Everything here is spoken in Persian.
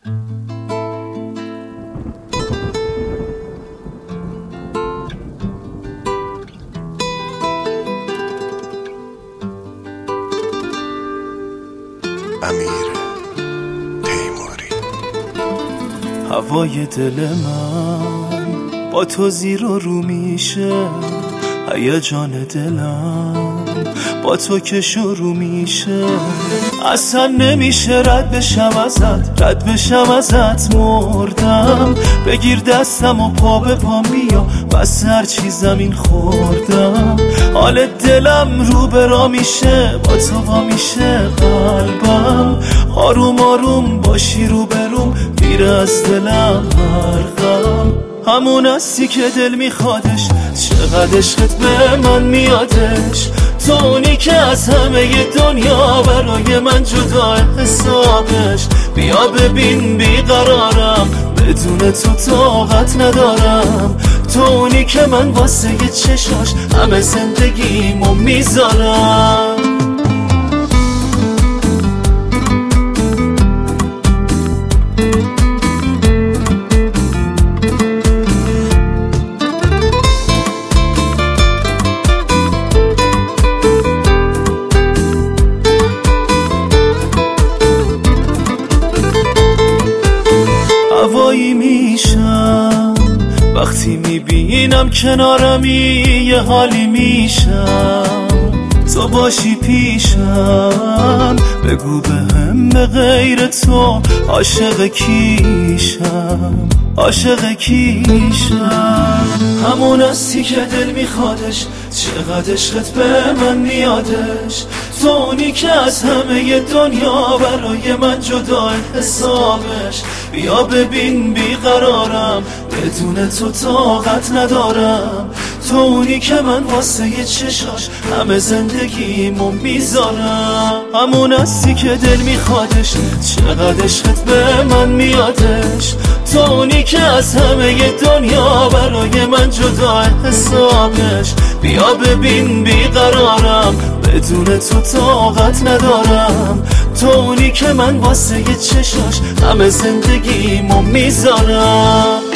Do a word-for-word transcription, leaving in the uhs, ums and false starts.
امیر تیموری. هوای دل من با تو زیر و رو میشه، هیجان دلم با تو که شروع میشه. اصلا نمیشه رد بشم ازت، رد بشم ازت مردم. بگیر دستم و پا به پا بیا، بس هر چی زمین خوردم. حال دلم رو به را میشه، با تو وا میشه قلبم. آروم آروم باشی رو بروم، دیر از دلم هر غم. همون هستی که دل میخوادش، چقدر عشقت به من میادش. تو اونی که از همه دنیا برای من جدا حسابش. بیا ببین بیقرارم، بدون تو طاقت ندارم. تو اونی که من واسه یه چشاش همه زندگیمو میذارم. هوایی میشم وقتی میبینم کنارمی، یه حالی میشم تو باشی پیشم. بگو بهم به غیر تو عاشق کیشم، عاشق کیشم. همون هستی که دل میخوادش، چقدر عشقت به من میادش. تو اونی که از همه دنیا برای من جدا حسابش. بیا ببین بیقرارم، بدون تو طاقت ندارم. تو اونی که من واسه یه چشاش همه زندگیمو میذارم. همون هستی که دل میخوادش، چقدر عشقت به من میادش. تو اونی که از همه دنیا برای من جدا حسابش. بیا ببین بیقرارم، بدون تو طاقت ندارم. تو اونی که من واسه یه چشاش همه زندگیمو میذارم.